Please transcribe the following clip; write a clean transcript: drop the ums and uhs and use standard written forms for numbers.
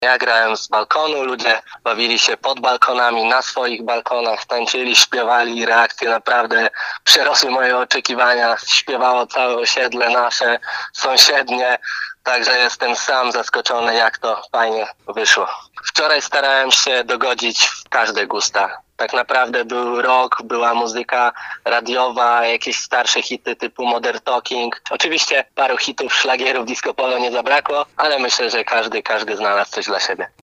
Ja grałem z balkonu, ludzie bawili się pod balkonami, na swoich balkonach, tańczyli, śpiewali, reakcje naprawdę przerosły moje oczekiwania. Śpiewało całe osiedle nasze, sąsiednie, także jestem sam zaskoczony, jak to fajnie wyszło. Wczoraj starałem się dogodzić w każde gusta. Tak naprawdę był rock, była muzyka radiowa, jakieś starsze hity typu Modern Talking. Oczywiście paru hitów szlagierów disco polo nie zabrakło, ale myślę, że każdy znalazł coś dla siebie.